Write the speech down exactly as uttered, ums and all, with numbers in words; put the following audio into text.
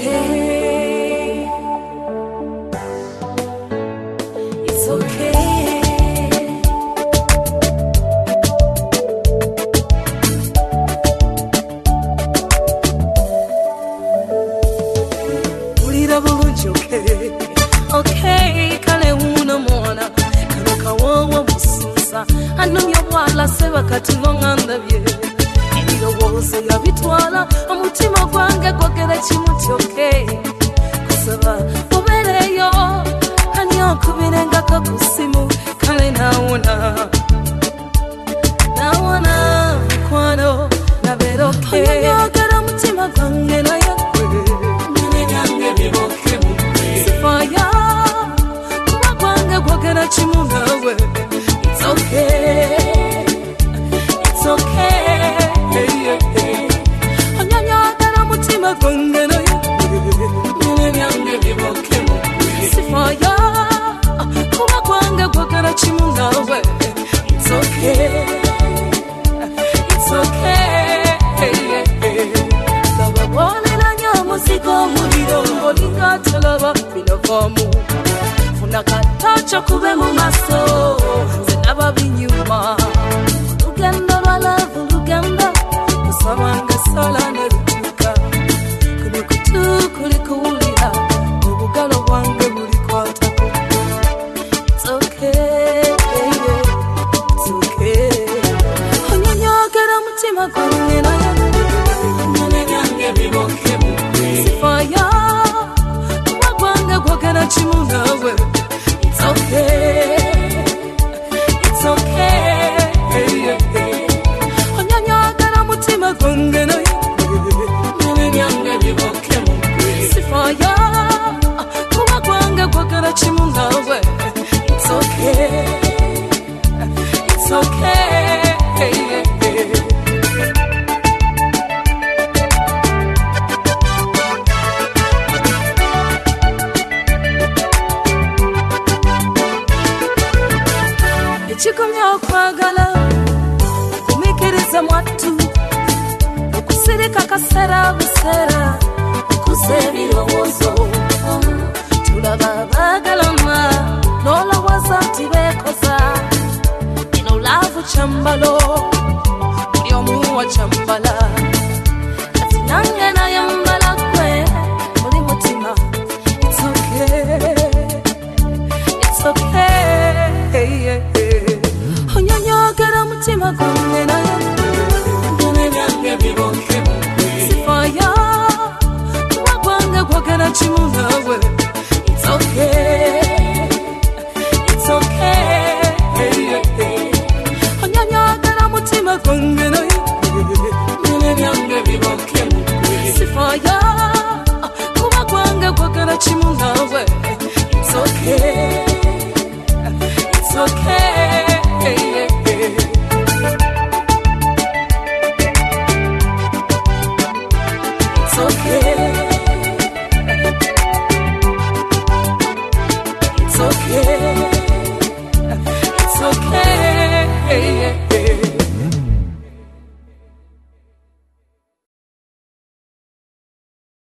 okay. It's okay. Ulira bulungi okay. Okay, kale uno mwana kano kawowo mususa anumya bwala seba kati ngondabye ebirowoozo yabitwala omutima gwange gwogera kimuti okay kusaba obereyo ani okubirengako ku ssimu kale nawona nawona mukwano nabeera okay oyagala omutima gwange naye gwe nene nyange biboke sifaya kuba gwange gwogera kimu nawe it's okay it's okay onyanyagala mutima gwange naye nene nyange biboke sifaya kuba gwange gwogera kimu nawe it's okay it's okay laba bwolelanya omuzigo omuliro olinga tolaba binavaamu funa katacho kube mu maso zenaba binyuma olugendo lwa laavu lugamba kusabanga sala ne lutuuka kuli kutu kuli kuwulira obugalo bwange bulikwatako it's okay it's okay onyonyogera mutima gwange naye nene nyange biboke sifaya kuba gwange gwogera kimu nawe it's okay it's okay onyonyogera mutima gwange naye nene nyange biboke sifaya kuba gwange gwogera kimu nawe it's okay it's okay chikomya okwagala kumikiriza mwatu okusirika kasera busera okuza ebirowoozo tulaba bagalama n'olowooza nti beekoza eno laavu kyambalo buli omu wa kyambala kati nange nayambala gwe muli mutima it's okay it's okay onyonyogera mutima gwange naye nene nyange biboke sifaya kuba gwange gwogera kimu nawe it's okay it's okay onyonyogera mutima gwange naye nene nyange biboke sifaya kuba gwange gwogera kimu nawe it's okay it's okay it's okay it's okay